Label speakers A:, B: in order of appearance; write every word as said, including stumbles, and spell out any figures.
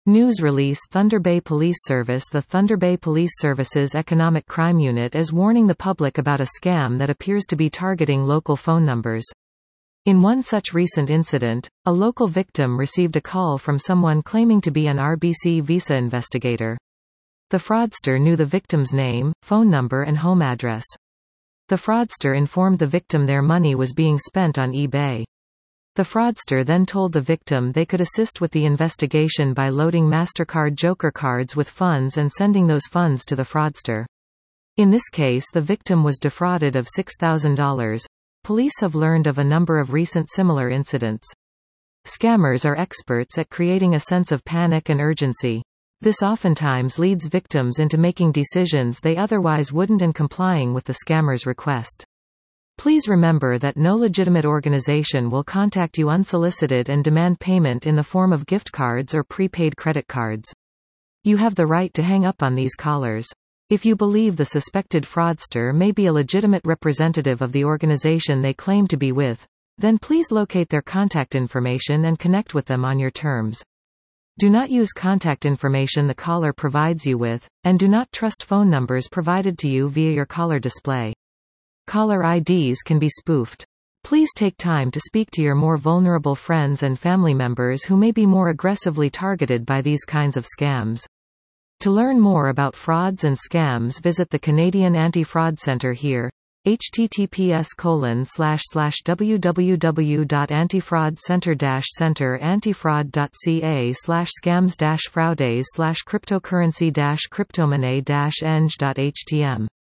A: News release Thunder Bay Police Service The Thunder Bay Police Service's Economic Crime Unit is warning the public about a scam that appears to be targeting local phone numbers. In one such recent incident, a local victim received a call from someone claiming to be an R B C visa investigator. The fraudster knew the victim's name, phone number and home address. The fraudster informed the victim their money was being spent on eBay. The fraudster then told the victim they could assist with the investigation by loading MasterCard Joker cards with funds and sending those funds to the fraudster. In this case, the victim was defrauded of six thousand dollars. Police have learned of a number of recent similar incidents. Scammers are experts at creating a sense of panic and urgency. This oftentimes leads victims into making decisions they otherwise wouldn't and complying with the scammer's request. Please remember that no legitimate organization will contact you unsolicited and demand payment in the form of gift cards or prepaid credit cards. You have the right to hang up on these callers. If you believe the suspected fraudster may be a legitimate representative of the organization they claim to be with, then please locate their contact information and connect with them on your terms. Do not use contact information the caller provides you with, and do not trust phone numbers provided to you via your caller display. Caller I Ds can be spoofed. Please take time to speak to your more vulnerable friends and family members who may be more aggressively targeted by these kinds of scams. To learn more about frauds and scams, visit the Canadian Anti-Fraud Centre here. H T T P S colon slash slash w w w dot antifraudcentre dash centre antifraud dot c a slash scams dash fraudes slash cryptocurrency dash cryptomonnaie dash eng dot h t m